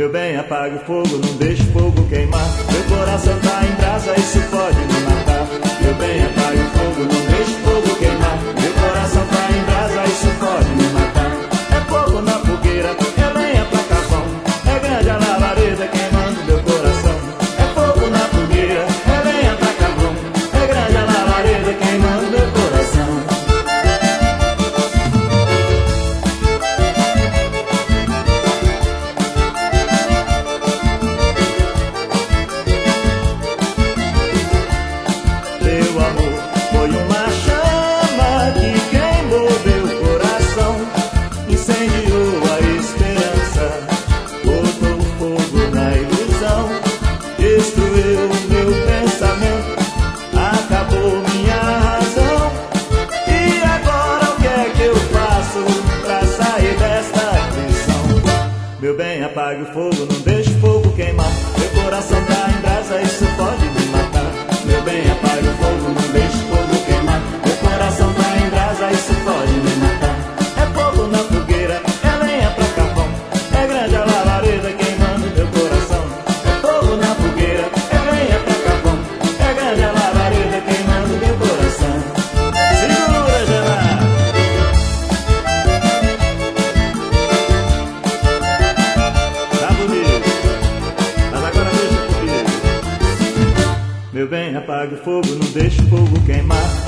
Meu bem, apague o fogo, não deixe o fogo queimar. Meu coração tá em brasa, isso pode me matar. Meu bem, apague o fogo, não deixe o fogo queimar. Meu coração tá em brasa, isso pode me matar. É fogo na fogueira, é lenha pra carvão. É grande a labareda queimando meu coração. É fogo na fogueira, é lenha pra carvão. É grande a labareda queimando meu coração. Meu amor foi uma chama que queimou meu coração, incendiou a esperança, botou fogo na ilusão, destruiu meu pensamento, acabou minha razão. E agora o que é que eu faço pra sair desta aflição? Meu bem, apague o fogo, não deixe o fogo queimar. Meu coração tá em brasa, isso pode me matar. Meu bem, apague o fogo, não deixe o fogo queimar. Meu coração tá em brasa, isso pode me matar. É fogo na fogueira, é lenha pra carvão. É grande a labareda queimando meu coração. É fogo na fogueira, é lenha pra carvão. É grande a labareda queimando meu coração. Segura, Gerard! Tá bonito, mas agora deixa comigo. Meu bem, apague o fogo, não deixe o fogo queimar.